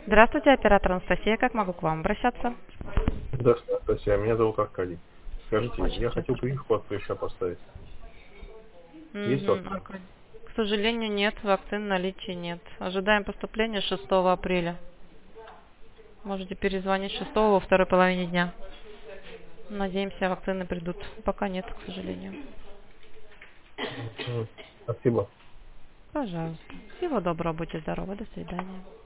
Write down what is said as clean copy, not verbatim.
Здравствуйте, оператор Анастасия. Как могу к вам обращаться? Здравствуйте, Анастасия. Меня зовут Аркадий. Скажите, Очень я хотел приятно. прививку от прыща поставить. Есть Угу, вакцина? Аркадий. К сожалению, нет, вакцин в наличии нет. Ожидаем поступления 6 апреля. Можете перезвонить 6 во второй половине дня. Надеемся, вакцины придут. Пока нет, к сожалению. Спасибо. Пожалуйста. Всего доброго, будьте здоровы. До свидания.